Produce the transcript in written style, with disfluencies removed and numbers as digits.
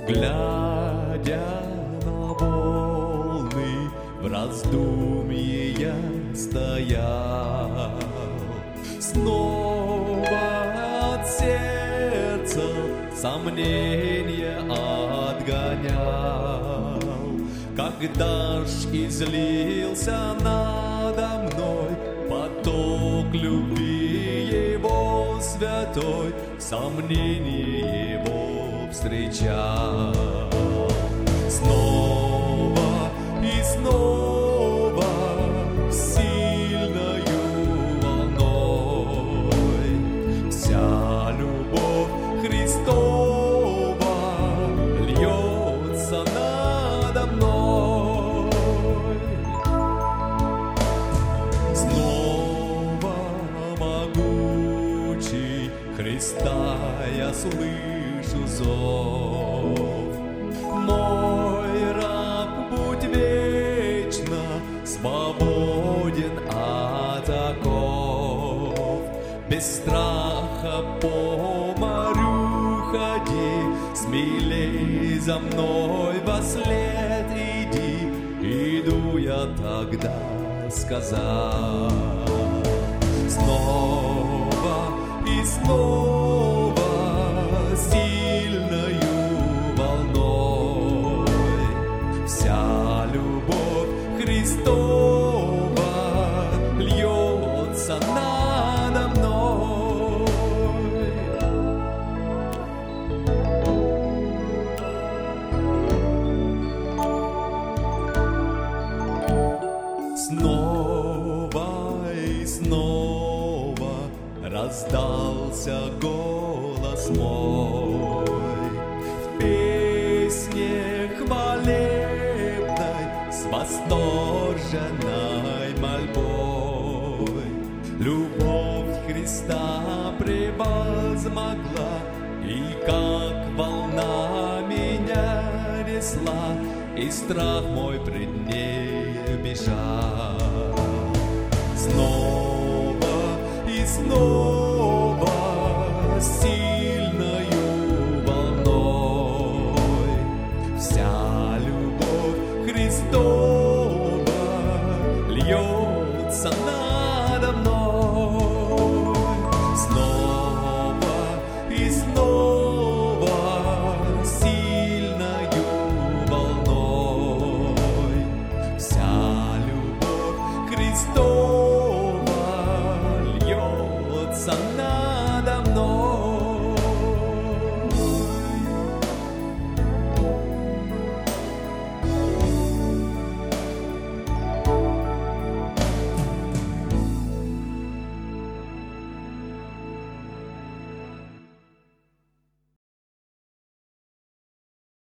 Глядя на волны, в раздумье я стоял. Снова от сердца сомнения отгонял. Когда ж излился надо мной поток любви Его святой, сомнение Его встречал. Снова и снова сильною волной вся любовь Христова льется надо мной. Снова могучий Христа я слышу зов. Мой раб, будь вечно свободен от оков. Без страха по морю ходи, смелей за мной вослед иди. Иду я тогда, сказал. Снова и снова сильною волной вся любовь Христова льется надо мной. Снова и снова раздался голос мой в песне хвалебной с восторженной мольбой. Любовь Христа превозмогла, и как волна меня несла, и страх мой пред ней бежал. Снова и снова сильною волной вся любовь Христова льется надо мной. Снова и снова сильною волной вся любовь Христова льется надо мной.